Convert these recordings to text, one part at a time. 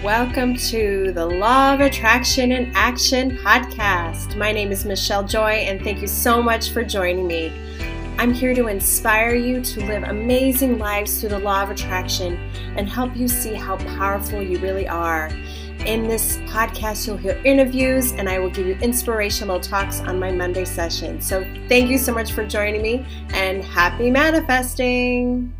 Welcome to the Law of Attraction in Action podcast. My name is Michelle Joy, and thank you so much for joining me. I'm here to inspire you to live amazing lives through the law of attraction and help you see how powerful you really are. In this podcast, you'll hear interviews, and I will give you inspirational talks on my Monday session. So thank you so much for joining me, and happy manifesting!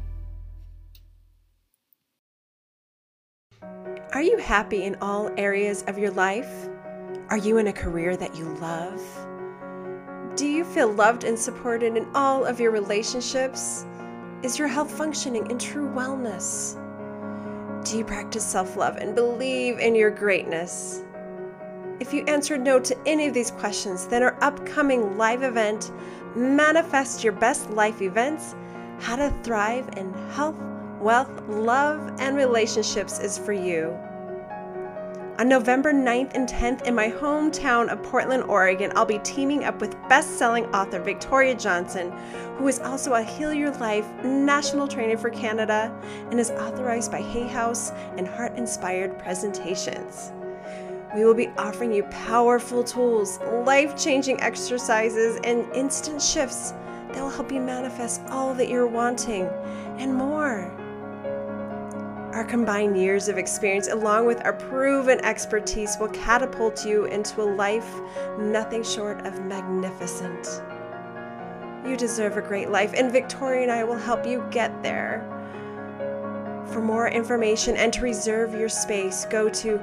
Are you happy in all areas of your life? Are you in a career that you love? Do you feel loved and supported in all of your relationships? Is your health functioning in true wellness? Do you practice self-love and believe in your greatness? If you answered no to any of these questions, then our upcoming live event, Manifest Your Best Life Events, How to Thrive in Health, Wealth, Love, and Relationships is for you. On November 9th and 10th in my hometown of Portland, Oregon, I'll be teaming up with best-selling author Victoria Johnson, who is also a Heal Your Life national trainer for Canada and is authorized by Hay House and Heart Inspired Presentations. We will be offering you powerful tools, life-changing exercises, and instant shifts that will help you manifest all that you're wanting and more. Our combined years of experience, along with our proven expertise, will catapult you into a life nothing short of magnificent. You deserve a great life, and Victoria and I will help you get there. For more information and to reserve your space, go to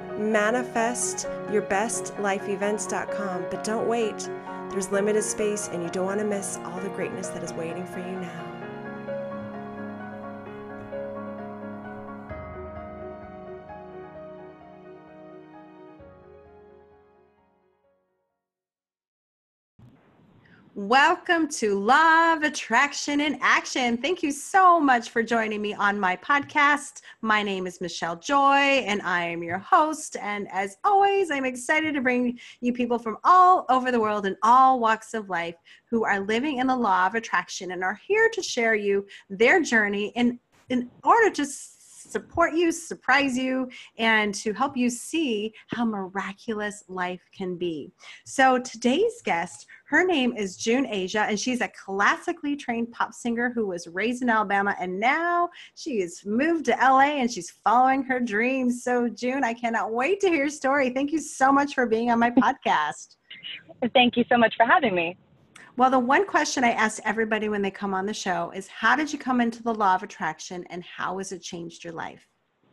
manifestyourbestlifeevents.com. But don't wait. There's limited space, and you don't want to miss all the greatness that is waiting for you now. Welcome to Law of Attraction in Action. Thank you so much for joining me on my podcast. My name is Michelle Joy, and I am your host. And as always, I'm excited to bring you people from all over the world and all walks of life who are living in the law of attraction and are here to share you their journey in order to support you, surprise you, and to help you see how miraculous life can be. So today's guest, her name is June Asia, and she's a classically trained pop singer who was raised in Alabama, and now she has moved to LA and she's following her dreams. So June, I cannot wait to hear your story. Thank you so much for being on my podcast. Thank you so much for having me. Well, the one question I ask everybody when they come on the show is, how did you come into the law of attraction, and how has it changed your life?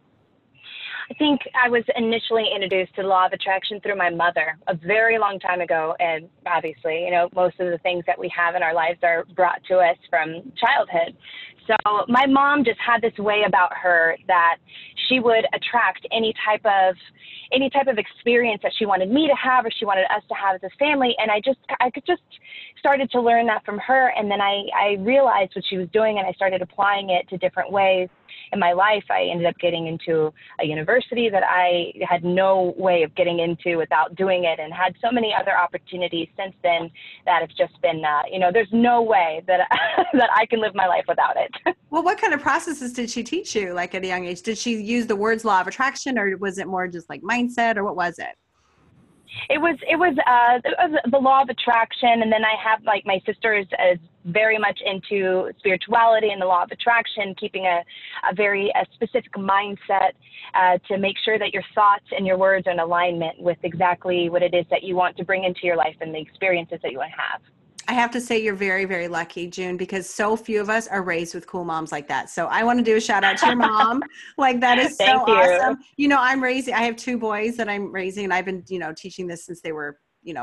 I think I was initially introduced to the law of attraction through my mother a very long time ago. And obviously, you know, most of the things that we have in our lives are brought to us from childhood. So my mom just had this way about her that she would attract any type of experience that she wanted me to have or she wanted us to have as a family. And I just started to learn that from her. And then I realized what she was doing, and I started applying it to different ways in my life. I ended up getting into a university that I had no way of getting into without doing it, and had so many other opportunities since then that have just been, there's no way that that I can live my life without it. Well, what kind of processes did she teach you, like at a young age? Did she use the words law of attraction, or was it more just like mindset, or what was it? It was the law of attraction, and then I have, like, my sister is very much into spirituality and the law of attraction, keeping a very specific mindset to make sure that your thoughts and your words are in alignment with exactly what it is that you want to bring into your life and the experiences that you want to have. I have to say you're very, very lucky, June, because so few of us are raised with cool moms like that. So I want to do a shout out to your mom. Like, that is so awesome. You know, I have 2 boys that I'm raising, and I've been, teaching this since they were,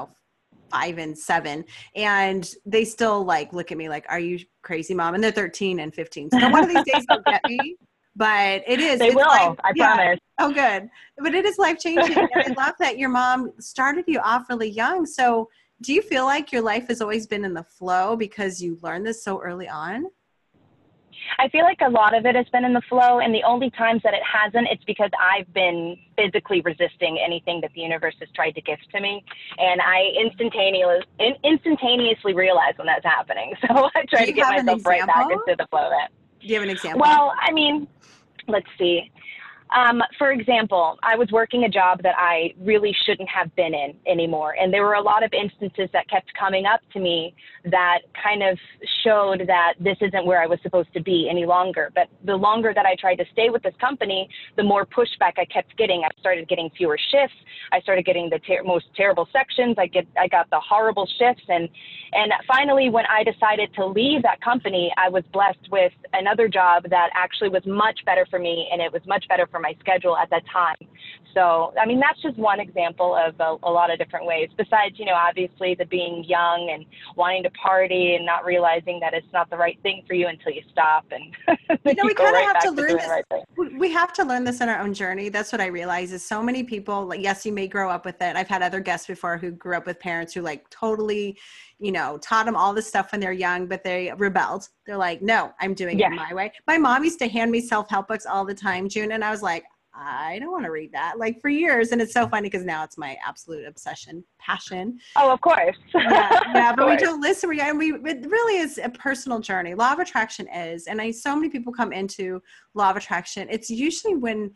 5 and 7, and they still like look at me like, "Are you crazy, mom?" And they're 13 and 15. So one of these days they'll get me. But it is. They will. I promise. Oh, good. But it is life changing. And I love that your mom started you off really young. So do you feel like your life has always been in the flow because you learned this so early on? I feel like a lot of it has been in the flow, and the only times that it hasn't, it's because I've been physically resisting anything that the universe has tried to gift to me, and I instantaneously realize when that's happening. So I try to get myself right back into the flow of it. Do you have an example? Well, I mean, let's see. For example, I was working a job that I really shouldn't have been in anymore. And there were a lot of instances that kept coming up to me that kind of showed that this isn't where I was supposed to be any longer. But the longer that I tried to stay with this company, the more pushback I kept getting. I started getting fewer shifts. I started getting the most terrible sections. I got the horrible shifts. And finally, when I decided to leave that company, I was blessed with another job that actually was much better for me, and it was much better for my schedule at that time. So, I mean, that's just one example of a lot of different ways. Besides, you know, obviously the being young and wanting to party and not realizing that it's not the right thing for you until you stop. And you know, we kind of right have to to learn this. Right, we have to learn this in our own journey. That's what I realize is so many people, like, yes, you may grow up with it. I've had other guests before who grew up with parents who like totally, you know, taught them all this stuff when they're young, but they rebelled. They're like, no, I'm doing it my way. My mom used to hand me self-help books all the time, June. And I was like, I don't want to read that, like, for years. And it's so funny because now it's my absolute obsession, passion. Oh, of course. Yeah, but we don't listen. It really is a personal journey. Law of attraction is, and so many people come into law of attraction. It's usually when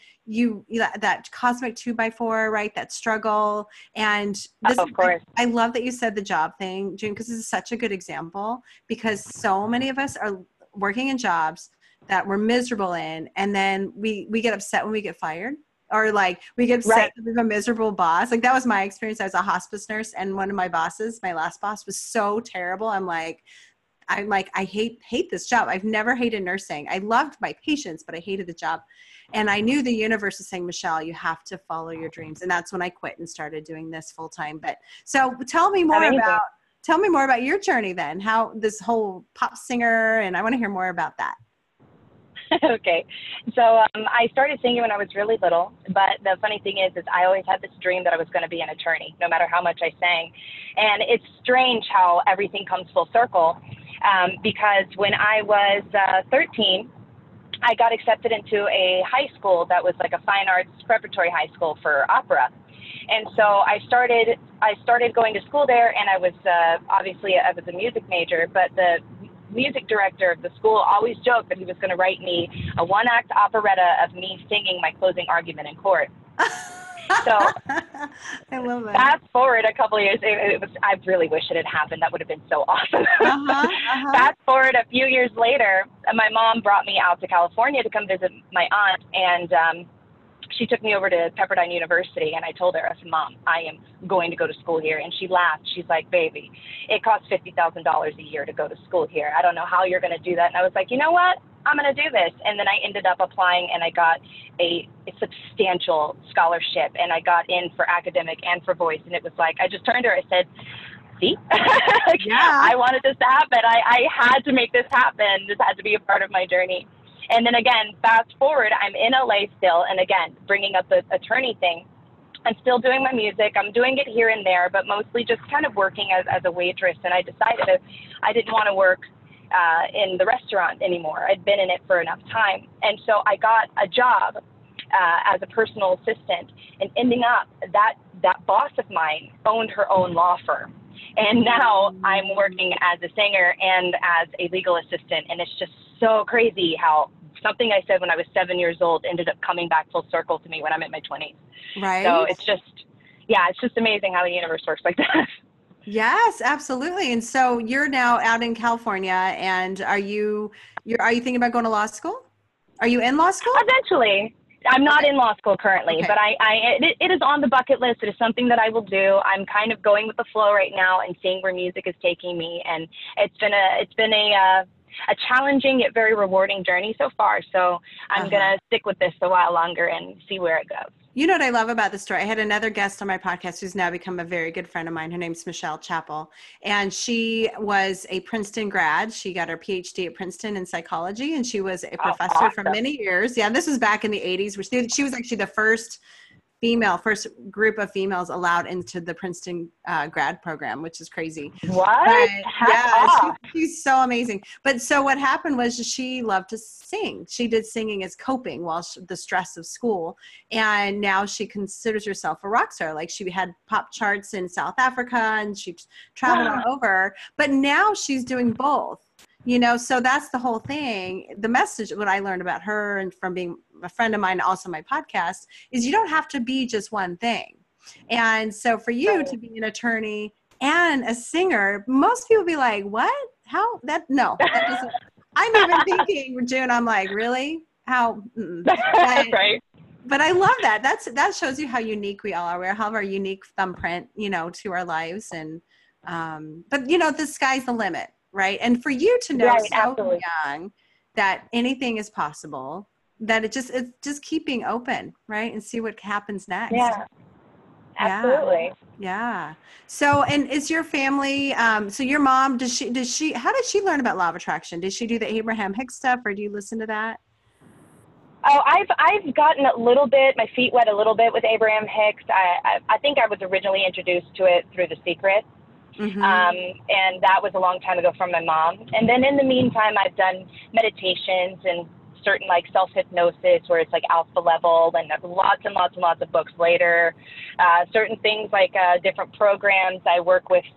that cosmic 2x4, right? That struggle. And this, of course. I love that you said the job thing, June, because this is such a good example, because so many of us are working in jobs that we're miserable in, and then we get upset when we get fired, or like we get upset that we have a miserable boss. Like that was my experience. I was a hospice nurse, and one of my bosses, my last boss, was so terrible. I'm like, I hate this job. I've never hated nursing. I loved my patients, but I hated the job. And I knew the universe is saying, Michelle, you have to follow your dreams. And that's when I quit and started doing this full time. But so tell me more about your journey then, how this whole pop singer, and I want to hear more about that. Okay. So I started singing when I was really little, but the funny thing is I always had this dream that I was going to be an attorney, no matter how much I sang. And it's strange how everything comes full circle, because when I was 13, I got accepted into a high school that was like a fine arts preparatory high school for opera. And so I started going to school there, and I was obviously I was a music major, but the music director of the school always joked that he was going to write me a one-act operetta of me singing my closing argument in court. So I love that. Fast forward a couple of years, I really wish it had happened. That would have been so awesome. Fast forward a few years later, my mom brought me out to California to come visit my aunt, and she took me over to Pepperdine University, and I told her, I said, Mom, I am going to go to school here. And she laughed. She's like, baby, it costs $50,000 a year to go to school here. I don't know how you're going to do that. And I was like, you know what? I'm going to do this. And then I ended up applying, and I got a substantial scholarship, and I got in for academic and for voice. And it was like, I just turned to her, I said, see, I wanted this to happen. I had to make this happen. This had to be a part of my journey. And then again, fast forward, I'm in LA still. And again, bringing up the attorney thing, I'm still doing my music. I'm doing it here and there, but mostly just kind of working as a waitress. And I decided I didn't want to work in the restaurant anymore. I'd been in it for enough time. And so I got a job as a personal assistant, and ending up that boss of mine owned her own law firm. And now I'm working as a singer and as a legal assistant. And it's just so crazy how something I said when I was 7 years old ended up coming back full circle to me when I'm in my 20s. Right. So it's just amazing how the universe works like that. Yes, absolutely. And so you're now out in California, and are you thinking about going to law school? Are you in law school? Eventually. I'm not in law school currently, but it is on the bucket list. It is something that I will do. I'm kind of going with the flow right now and seeing where music is taking me. And it's been a challenging yet very rewarding journey so far. So I'm going to stick with this a while longer and see where it goes. You know what I love about the story? I had another guest on my podcast who's now become a very good friend of mine. Her name's Michelle Chappell, and she was a Princeton grad. She got her PhD at Princeton in psychology, and she was a professor for many years. Yeah, this was back in the 80s. She was actually the first group of females allowed into the Princeton grad program, which is crazy. What? She's so amazing. But so what happened was she loved to sing. She did singing as coping while the stress of school. And now she considers herself a rock star. Like she had pop charts in South Africa, and she traveled all over. But now she's doing both. You know, so that's the whole thing. The message, what I learned about her and from being a friend of mine, also my podcast, is you don't have to be just one thing. And so for you to be an attorney and a singer, most people be like, what? How? That doesn't. I'm even thinking, June, I'm like, really? How? Right. But I love that. That shows you how unique we all are. We have our unique thumbprint, to our lives. And, but the sky's the limit, right? And for you to know so young that anything is possible, that it's just keeping open, right? And see what happens next. Yeah. Absolutely. Yeah. So, and is your family, so your mom, how did she learn about law of attraction? Did she do the Abraham Hicks stuff, or do you listen to that? Oh, I've gotten a little bit, my feet wet a little bit with Abraham Hicks. I think I was originally introduced to it through The Secret. Mm-hmm. And that was a long time ago from my mom. And then in the meantime, I've done meditations and certain like self-hypnosis where it's like alpha level, and lots and lots and lots of books later. Certain things like different programs. I work with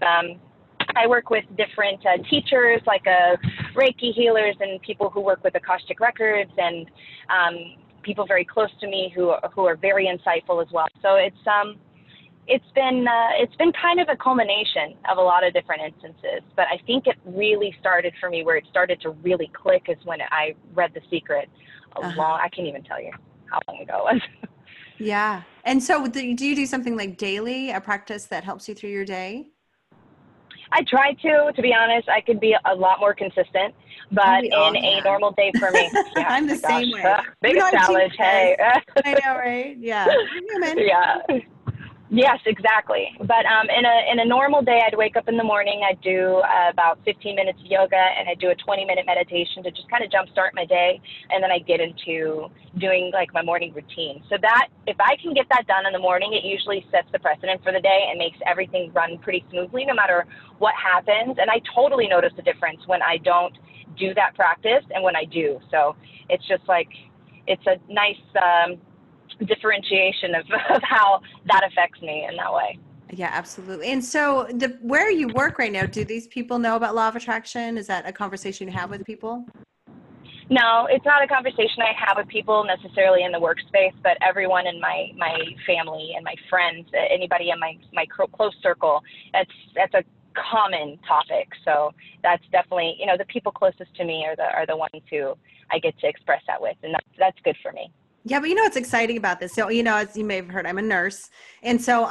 different teachers, like Reiki healers and people who work with Akashic Records, and people very close to me who are very insightful as well. So it's been kind of a culmination of a lot of different instances. But I think it really started for me, where it started to really click, is when I read The Secret. I can't even tell you how long ago it was. Yeah. And so do you do something like daily, a practice that helps you through your day? I try to be honest. I could be a lot more consistent, but in a normal day for me, yeah, I'm the same way. Biggest challenge, hey. I know, right? Yeah. You're human. Yeah. Yes, exactly. But in a normal day, I'd wake up in the morning, I'd do about 15 minutes of yoga, and I'd do a 20-minute meditation to just kind of jumpstart my day, and then I'd get into doing like my morning routine. So that, if I can get that done in the morning, it usually sets the precedent for the day and makes everything run pretty smoothly no matter what happens. And I totally notice the difference when I don't do that practice and when I do. So it's just like, it's a nice differentiation of how that affects me in that way. Yeah, absolutely. And so where you work right now, do these people know about law of attraction? Is that a conversation you have with people? No, it's not a conversation I have with people necessarily in the workspace, but everyone in my family and my friends, anybody in my close circle, that's a common topic. So that's definitely, the people closest to me are the ones who I get to express that with, and that's good for me. Yeah, but what's exciting about this? So, as you may have heard, I'm a nurse. And so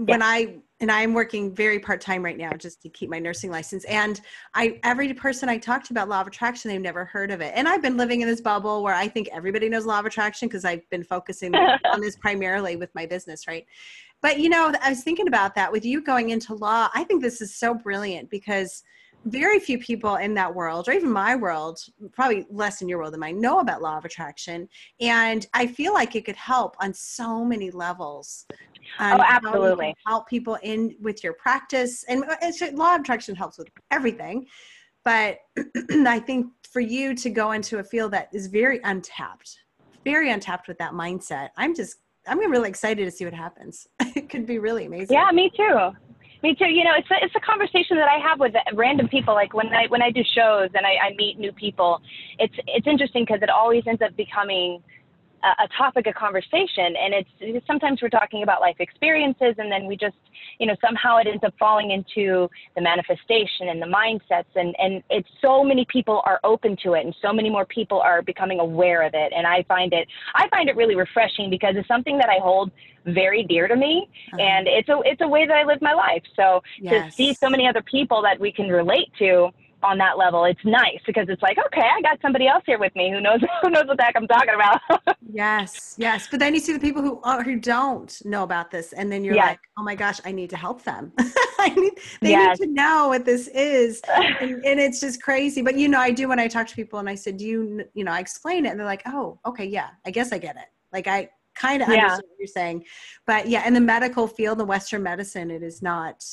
I'm working very part-time right now just to keep my nursing license. And every person I talk to about law of attraction, they've never heard of it. And I've been living in this bubble where I think everybody knows law of attraction because I've been focusing on this primarily with my business, right? But, I was thinking about that with you going into law. I think this is so brilliant because very few people in that world, or even my world, probably less in your world than mine, know about law of attraction. And I feel like it could help on so many levels. Absolutely. Help people in with your practice. And law of attraction helps with everything. But I think for you to go into a field that is very untapped with that mindset, I'm really excited to see what happens. It could be really amazing. Yeah, me too. Me too. It's a conversation that I have with random people. Like when I do shows and I meet new people, it's interesting because it always ends up becoming a topic of conversation. And it's sometimes we're talking about life experiences, and then we just, somehow it ends up falling into the manifestation and the mindsets. And it's so many people are open to it, and so many more people are becoming aware of it. And I find it really refreshing because it's something that I hold very dear to me. And it's a way that I live my life. So to see so many other people that we can relate to on that level, it's nice because it's like, okay, I got somebody else here with me who knows what the heck I'm talking about. Yes. But then you see the people who don't know about this, and then you're like, oh my gosh, I need to help them. They need to know what this is, and it's just crazy. But I do when I talk to people, and I said, I explain it, and they're like, oh, okay, yeah, I guess I get it. Like I kind of understand what you're saying, but in the medical field, the Western medicine, it is not.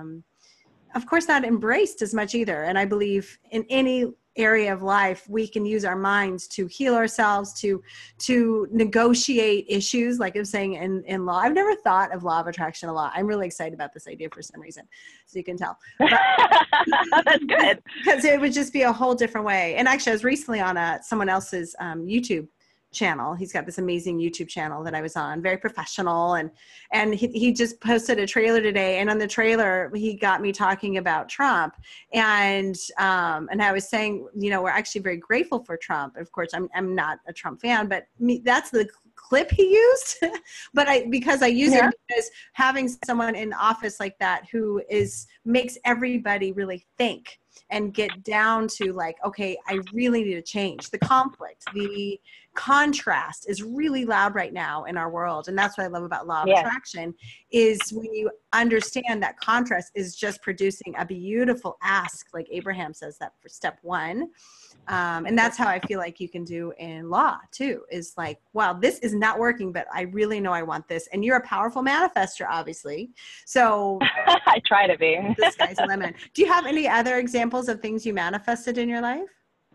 Of course, not embraced as much either. And I believe in any area of life, we can use our minds to heal ourselves, to negotiate issues, like I was saying in law. I've never thought of law of attraction a lot. I'm really excited about this idea for some reason, so you can tell. But, that's good. Because it would just be a whole different way. And actually, I was recently on someone else's YouTube channel. He's got this amazing YouTube channel that I was on, very professional. And he just posted a trailer today. And on the trailer, he got me talking about Trump. And I was saying, you know, we're actually very grateful for Trump. Of course, I'm not a Trump fan, but that's the clip he used. But because I use it because having someone in office like that who makes everybody really think and get down to like, okay, I really need to change. The conflict, the contrast is really loud right now in our world. And that's what I love about law of attraction is when you understand that contrast is just producing a beautiful ask, like Abraham says that for step one. And that's how I feel like you can do in law too, is like, wow, this is not working, but I really know I want this. And you're a powerful manifester, obviously. So I try to be. The sky's the limit. Do you have any other examples of things you manifested in your life?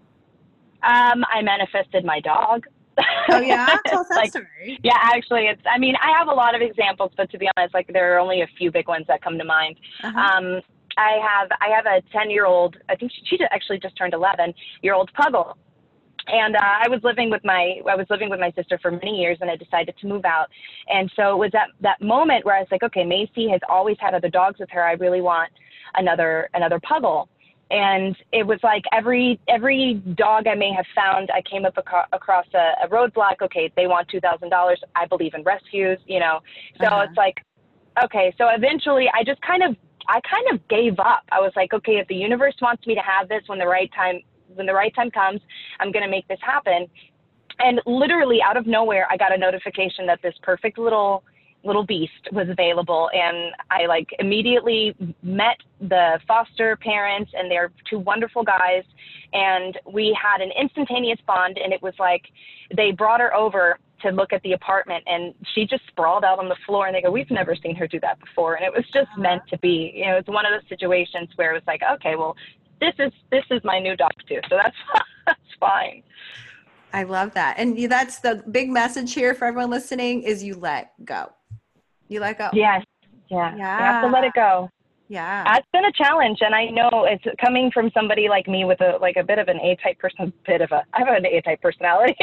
I manifested my dog. Oh yeah? Tell us that story. Yeah, actually I have a lot of examples, but to be honest, like there are only a few big ones that come to mind. I have a 10-year-old, I think she actually just turned 11-year-old puggle. And I was living with my sister for many years, and I decided to move out. And so it was that moment where I was like, okay, Macy has always had other dogs with her. I really want another puggle. And it was like every dog I may have found, I came up across a roadblock. Okay, they want $2,000. I believe in rescues, you know. So it's like, okay. So eventually, I kind of gave up. I was like, okay, if the universe wants me to have this when the right time comes, I'm going to make this happen. And literally out of nowhere, I got a notification that this perfect little beast was available. And I like immediately met the foster parents, and they're two wonderful guys. And we had an instantaneous bond. And it was like, they brought her over to look at the apartment, and she just sprawled out on the floor, and they go, we've never seen her do that before. And it was just meant to be. You know, it's one of those situations where it was like, okay, well, this is my new dog too. So that's fine. I love that. And that's the big message here for everyone listening is you let go. You let go. Yes. Yeah. You have to let it go. Yeah. It's been a challenge, and I know it's coming from somebody like me with a bit of an A-type person, I have an A-type personality.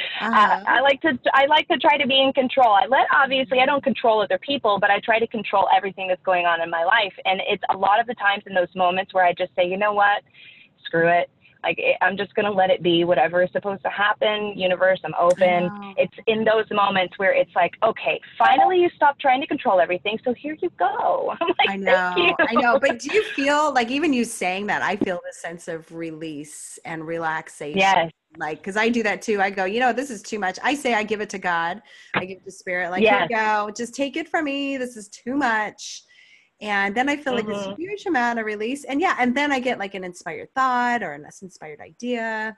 I like to try to be in control. Obviously I don't control other people, but I try to control everything that's going on in my life. And it's a lot of the times in those moments where I just say, you know what, screw it. Like, I'm just going to let it be whatever is supposed to happen. Universe, I'm open. It's in those moments where it's like, okay, finally you stop trying to control everything. So here you go. I'm like, thank you. I know. But do you feel like, even you saying that, I feel this sense of release and relaxation. Yes. Like, because I do that too. I go, you know, this is too much. I say I give it to God. I give it to Spirit. Like, here you go. Just take it from me. This is too much. And then I feel like this huge amount of release. And and then I get like an inspired thought or an inspired idea.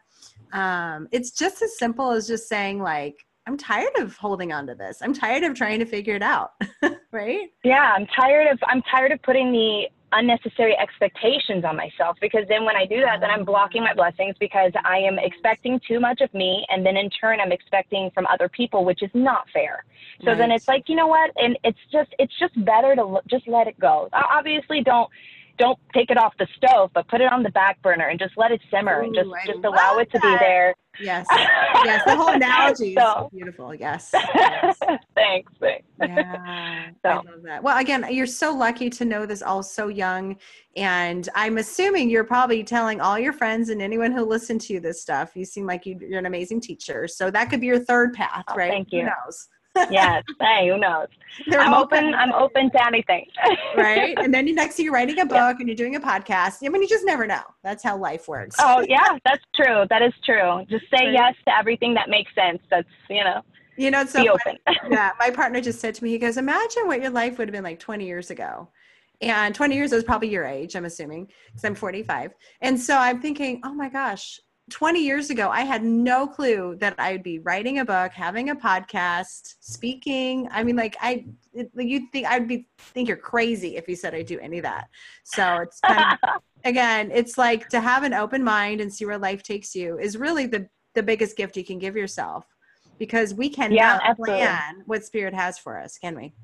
It's just as simple as just saying like, I'm tired of holding on to this. I'm tired of trying to figure it out. Right? Yeah. I'm tired of putting the unnecessary expectations on myself, because then when I do that, then I'm blocking my blessings, because I am expecting too much of me. And then in turn, I'm expecting from other people, which is not fair. So then it's like, you know what? And it's just better to just let it go. Obviously don't take it off the stove, but put it on the back burner and just let it simmer. And just allow it to be there. Yes. Yes. The whole analogy is so beautiful. Yes. Thanks. Yeah. I love that. Well, again, you're so lucky to know this all so young. And I'm assuming you're probably telling all your friends and anyone who listened to this stuff. You seem like you're an amazing teacher. So that could be your third path, right? Thank you. Who knows? Yes. Hey, who knows? I'm open to anything. Right. And then next you're writing a book and you're doing a podcast. I mean, you just never know. That's how life works. Oh yeah, that's true. That is true. Just say yes to everything that makes sense. That's, it's so be open. Yeah. My partner just said to me, he goes, imagine what your life would have been like 20 years ago. And 20 years is probably your age, I'm assuming, because I'm 45. And so I'm thinking, oh my gosh, 20 years ago, I had no clue that I'd be writing a book, having a podcast, speaking. I mean, like you'd think think you're crazy if you said I do any of that. So it's kind of, again, it's like to have an open mind and see where life takes you is really the biggest gift you can give yourself, because we cannot plan what Spirit has for us, can we?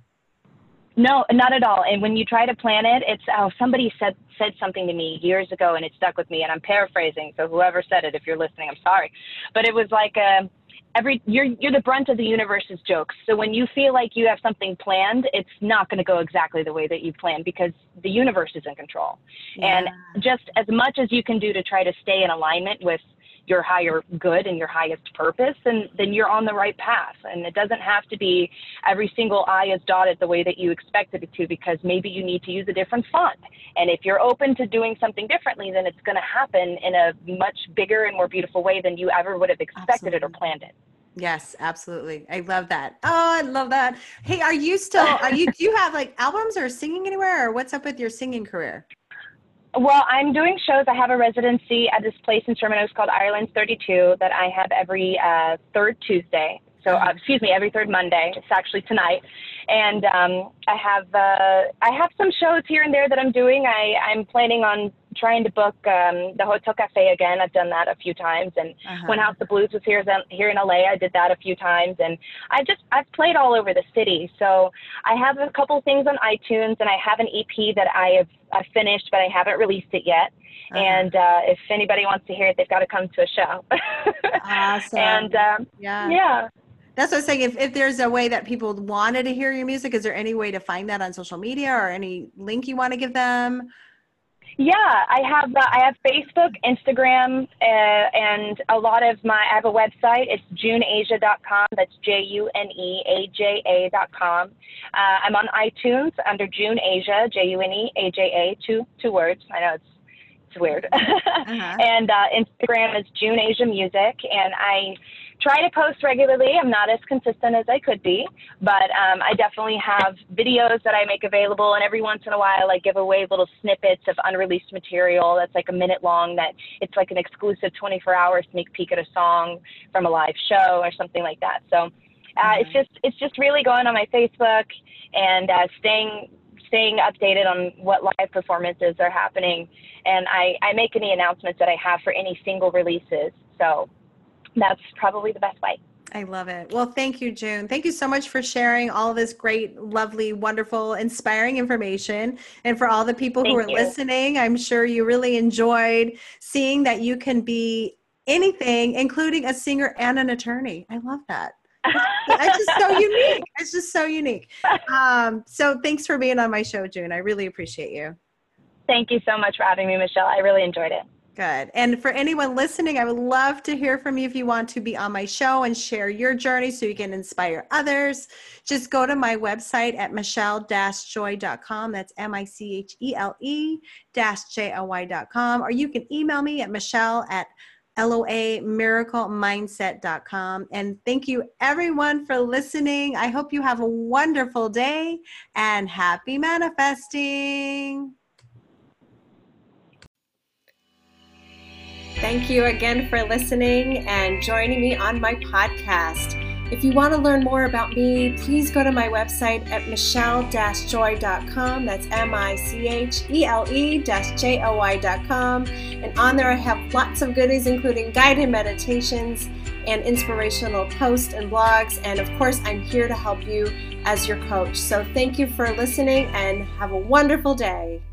No, not at all. And when you try to plan it, it's, somebody said something to me years ago and it stuck with me, and I'm paraphrasing. So whoever said it, if you're listening, I'm sorry. But it was like, you're the brunt of the universe's jokes. So when you feel like you have something planned, it's not going to go exactly the way that you planned because the universe is in control. Yeah. And just as much as you can do to try to stay in alignment with your higher good and your highest purpose, and then you're on the right path. And it doesn't have to be every single I is dotted the way that you expected it to, because maybe you need to use a different font. And if you're open to doing something differently, then it's going to happen in a much bigger and more beautiful way than you ever would have expected it or planned it. Yes, absolutely. I love that. Oh, I love that. Hey, do you have like albums or singing anywhere, or what's up with your singing career? Well, I'm doing shows. I have a residency at this place in Sherman Oaks called Ireland's 32 that I have every third Tuesday. So, every third Monday. It's actually tonight. And I have some shows here and there that I'm doing. I'm planning on trying to book the Hotel Cafe again. I've done that a few times. And when House of Blues was here in LA, I did that a few times. And I've played all over the city. So I have a couple things on iTunes, and I have an EP that I've finished, but I haven't released it yet. And if anybody wants to hear it, they've got to come to a show. Awesome. And yeah. That's what I was saying. If there's a way that people wanted to hear your music, is there any way to find that on social media or any link you want to give them? Yeah, I have Facebook, Instagram, and a lot of I have a website. It's juneaja.com. That's JUNEAJA.com. I'm on iTunes under June Aja, JUNEAJA, two words. I know it's weird. And Instagram is June Aja Music, and I try to post regularly. I'm not as consistent as I could be, but I definitely have videos that I make available, and every once in a while I give away little snippets of unreleased material that's like a minute long, that it's like an exclusive 24-hour sneak peek at a song from a live show or something like that. So it's just really going on my Facebook and staying updated on what live performances are happening, and I make any announcements that I have for any single releases. So that's probably the best way. I love it. Well, thank you, June. Thank you so much for sharing all of this great, lovely, wonderful, inspiring information. And for all the people who are listening, I'm sure you really enjoyed seeing that you can be anything, including a singer and an attorney. I love that. It's just so unique. It's just so unique. So thanks for being on my show, June. I really appreciate you. Thank you so much for having me, Michelle. I really enjoyed it. Good. And for anyone listening, I would love to hear from you if you want to be on my show and share your journey so you can inspire others. Just go to my website at michelle-joy.com. That's MICHELE-JOY.com. Or you can email me at michelle@LOAmiraclemindset.com. And thank you everyone for listening. I hope you have a wonderful day and happy manifesting. Thank you again for listening and joining me on my podcast. If you want to learn more about me, please go to my website at michelle-joy.com. That's MICHELE-JOY.com. And on there I have lots of goodies, including guided meditations and inspirational posts and blogs. And of course, I'm here to help you as your coach. So thank you for listening and have a wonderful day.